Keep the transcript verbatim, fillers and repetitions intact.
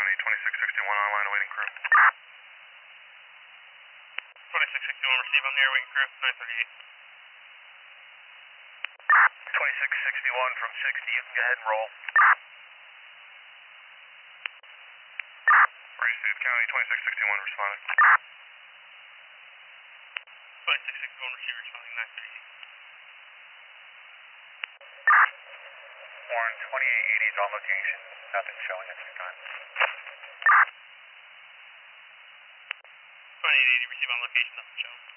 County, twenty-six sixty-one online, awaiting crew. twenty-six sixty-one, receive on the air, waiting crew, nine thirty-eight. twenty-six sixty-one from sixty, you can go ahead and roll. Receive County, twenty-six sixty-one responding. twenty-six sixty-one, receive responding, nine thirty-eight. Warren, twenty-eight eighty is on location, nothing showing at this time. twenty-eight eighty, receive on location, nothing showing.